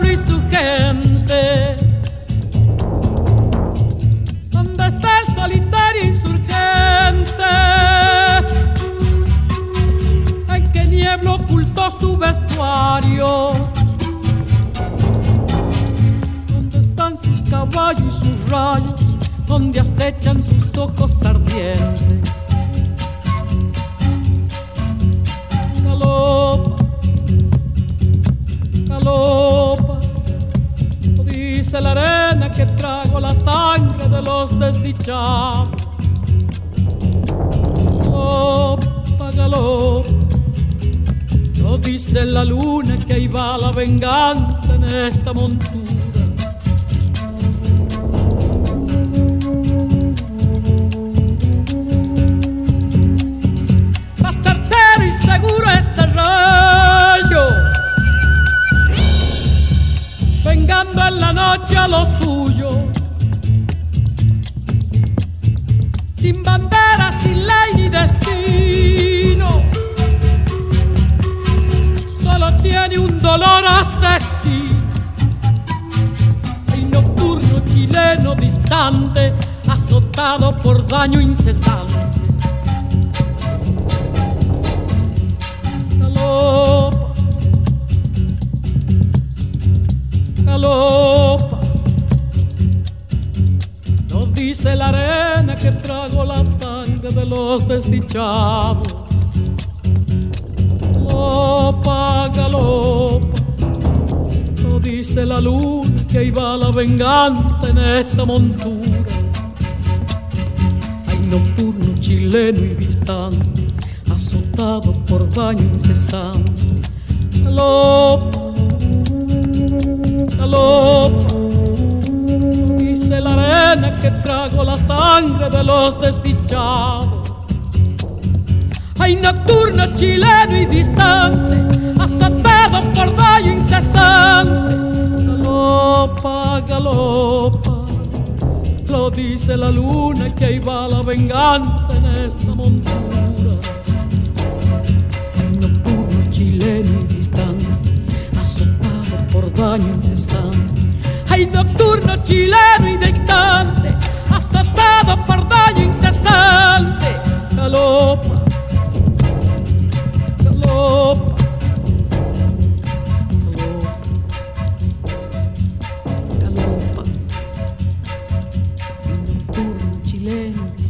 pueblo y su gente. ¿Dónde está el solitario insurgente? ¿En qué niebla ocultó su vestuario? ¿Dónde están sus caballos y sus rayos? ¿Dónde acechan sus ojos ardientes? Galopa, galopa, dice la arena que trago la sangre de los desdichados. Galopa, galopa, no dice la luna que ahí va la venganza en esta montura. Más certero y seguro ese rayo, vengando en la noche a lo suyo, sin bandera, sin ley ni destino, solo tiene un dolor asesino. El nocturno chileno distante, azotado por daño incesante. Galopa, galopa, nos dice la arena que trago la sangre de los desdichados. Galopa, galopa, nos dice la luna que ahí va la venganza en esa montura. Hay nocturno chileno y distante, azotado por daño incesante. Galopa, galopa, dice la arena que trago la sangre de los desdichados. Hay nocturno chileno y distante, azotado por daño incesante. Galopa, galopa, lo dice la luna que ahí va la venganza en esa montura. Hay nocturno chileno y distante, azotado por daño incesante. Hay nocturno chileno y distante, azotado por daño incesante. Galopa, galopa, galopa, galopa, nocturno chileno.